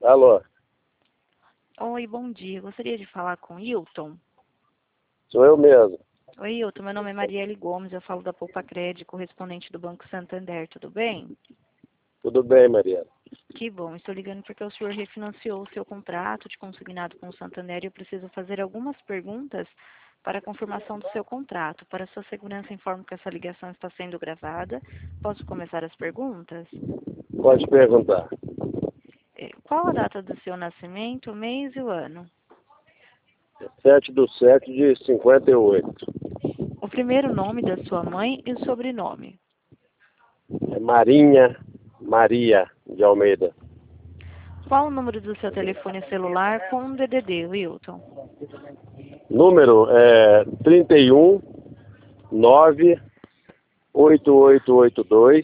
Alô, Oi, bom dia. Gostaria de falar com Hilton. sou eu mesmo. Oi, Hilton. Meu nome é Marielle Gomes. Eu falo da Poupa Crédito, correspondente do Banco Santander. Tudo bem? Tudo bem, Mariana? Que bom. Estou ligando porque o senhor refinanciou o seu contrato de consignado com o Santander e eu preciso fazer algumas perguntas para a confirmação do seu contrato. Para sua segurança, informo que essa ligação está sendo gravada. Posso começar as perguntas? Pode perguntar. Qual a data do seu nascimento, o mês e o ano? 7/7/58. O primeiro nome da sua mãe e o sobrenome. É Marinha Maria de Almeida. Qual o número do seu telefone celular com DDD, Wilton? Número é 31 98882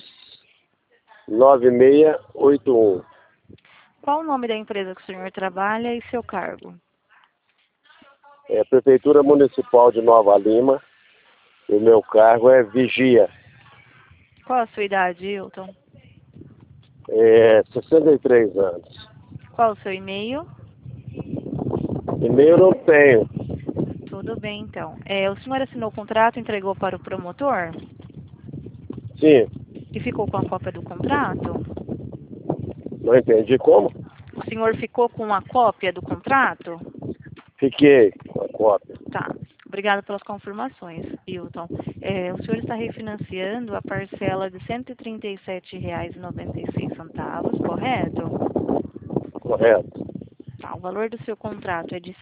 9681. Qual o nome da empresa que o senhor trabalha e seu cargo? É Prefeitura Municipal de Nova Lima. O meu cargo é vigia. Qual a sua idade, Wilton? É 63 anos. Qual o seu e-mail? E-mail eu não tenho. Tudo bem, então. O senhor assinou o contrato, entregou para o promotor Sim, e ficou com a cópia do contrato? não entendi como. O senhor ficou com a cópia do contrato? Fiquei com a cópia. Tá. Obrigada pelas confirmações, Hilton. O senhor está refinanciando a parcela de R$ 137,96, correto? Correto. Tá, o valor do seu contrato é de R$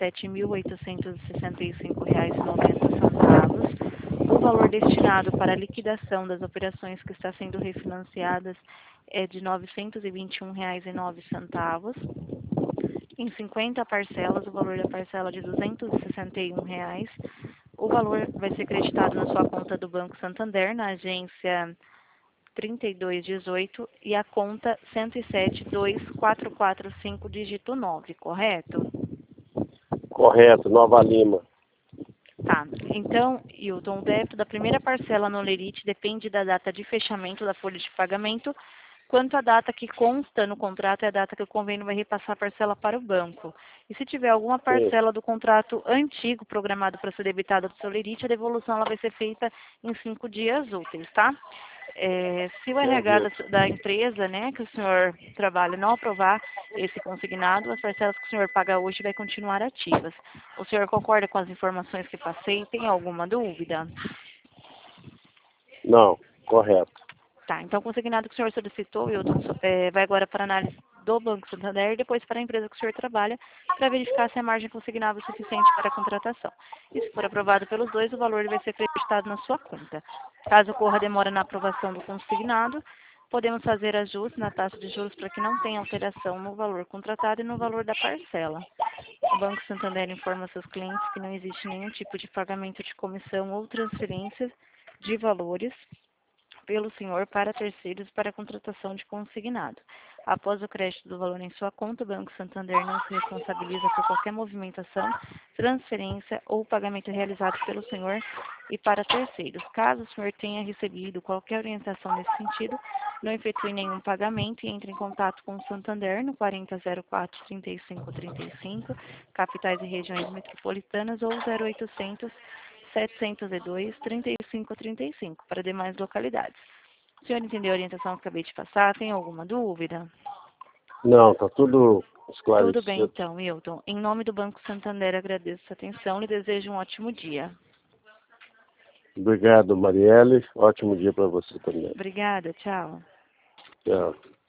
7.865,90. O valor destinado para a liquidação das operações que está sendo refinanciadas é de R$ 921,09. Em 50 parcelas, o valor da parcela é de R$ 261. O valor vai ser creditado na sua conta do Banco Santander, na agência 3218 e a conta 1072445 dígito 9, correto? Correto, Nova Lima. Tá. Então, Hilton, o débito da primeira parcela no Lerite depende da data de fechamento da folha de pagamento, quanto à data que consta no contrato é a data que o convênio vai repassar a parcela para o banco. E se tiver alguma Sim, parcela do contrato antigo programado para ser debitada do seu Lerite, a devolução ela vai ser feita em 5 dias úteis, tá? Se o RH entendi. da empresa, né, que o senhor trabalha, não aprovar esse consignado, as parcelas que o senhor paga hoje vai continuar ativas. O senhor concorda com as informações que passei? Tem alguma dúvida? Não, correto. Tá, então o consignado que o senhor solicitou, Wilton, vai agora para análise do Banco Santander e depois para a empresa que o senhor trabalha para verificar se a margem consignável é suficiente para a contratação. E se for aprovado pelos dois, o valor vai ser creditado na sua conta. Caso ocorra demora na aprovação do consignado, podemos fazer ajustes na taxa de juros para que não tenha alteração no valor contratado e no valor da parcela. O Banco Santander informa seus clientes que não existe nenhum tipo de pagamento de comissão ou transferência de valores pelo senhor para terceiros para a contratação de consignado. Após o crédito do valor em sua conta, o Banco Santander não se responsabiliza por qualquer movimentação, transferência ou pagamento realizado pelo senhor e para terceiros. Caso o senhor tenha recebido qualquer orientação nesse sentido, não efetue nenhum pagamento e entre em contato com o Santander no 4004 3535, capitais e regiões metropolitanas, ou 0800 702 3535 para demais localidades. O senhor entendeu a orientação que acabei de passar? Tem alguma dúvida? Não, tá tudo Tudo bem, esclarecido. então, Hilton. Em nome do Banco Santander, agradeço a atenção e desejo um ótimo dia. Obrigado, Marielle. Ótimo dia para você também. Obrigada, tchau. Tchau.